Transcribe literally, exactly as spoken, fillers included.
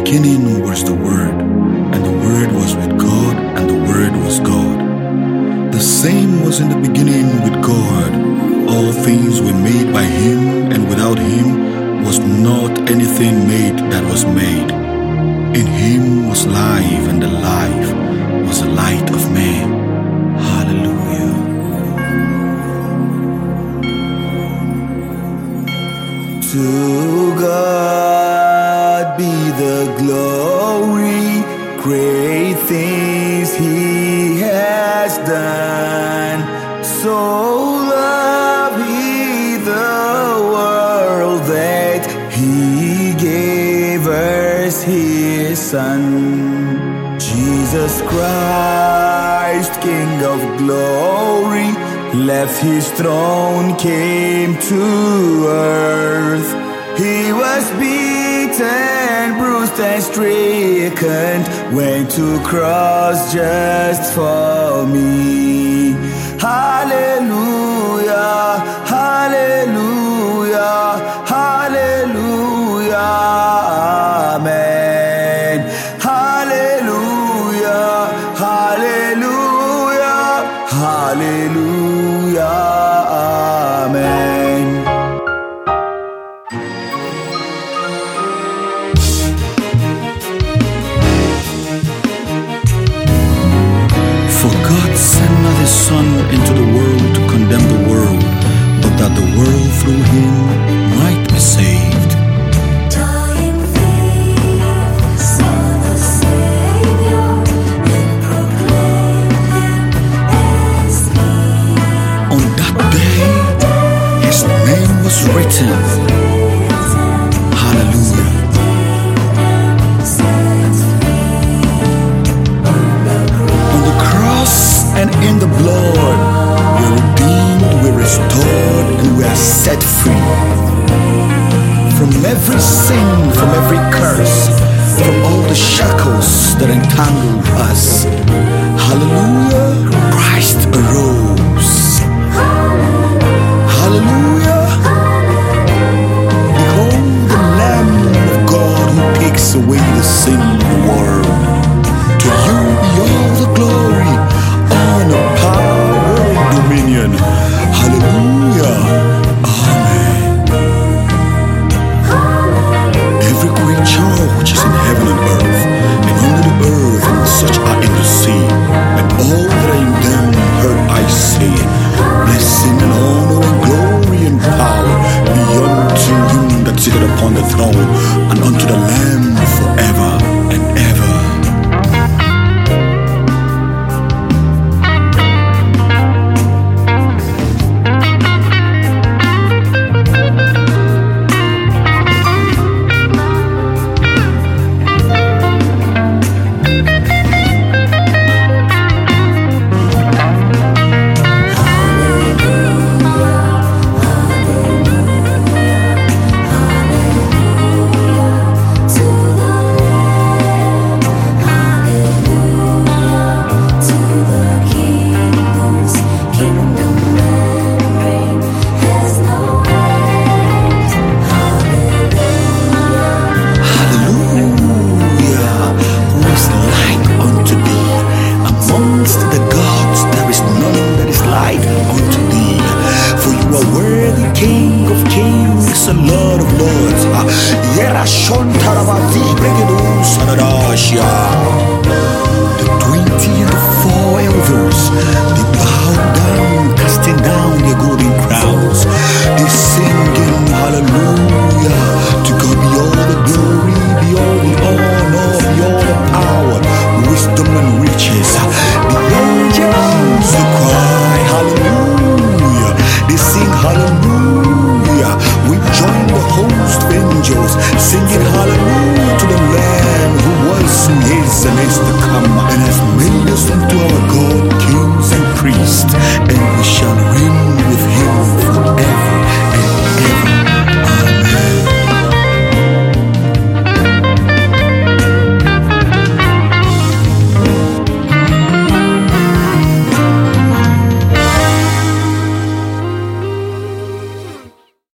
beginning was the Word, and the Word was with God, and the Word was God. The same was in the beginning with God. All things were made by Him, and without Him was not anything made that was made. In Him was life, and the life was the light of men. Hallelujah. To God be the glory, great things He has done. So loved He the world that He gave us His Son. Jesus Christ, King of glory, left His throne, came to earth. He was beaten, bruised and stricken, went to cross just for me. Hallelujah, hallelujah, hallelujah, amen. Hallelujah, hallelujah, hallelujah, amen. For God sent not His Son into the world to condemn the world, but that the world through Him might be saved. Dying faith saw the Savior and proclaimed Him as King. On that day, His name was written. Hallelujah. On the cross and in the blood, we're redeemed, we're restored, and we are set free. From every sin, from every curse, from all the shackles that entangle us. Hallelujah, Christ arose. Hallelujah. Behold the Lamb of God who takes away the sin of the world. To you be all the glory, honor, power, and dominion. Hallelujah. Amen. Every creature which is in heaven and earth, and under the earth, and such are in the sea, and all that are in them heard I say, blessing and honor and glory and power be unto Him that sitteth upon the throne, and unto the Lamb forever and ever. Lord of Lords, the twenty and the four elders,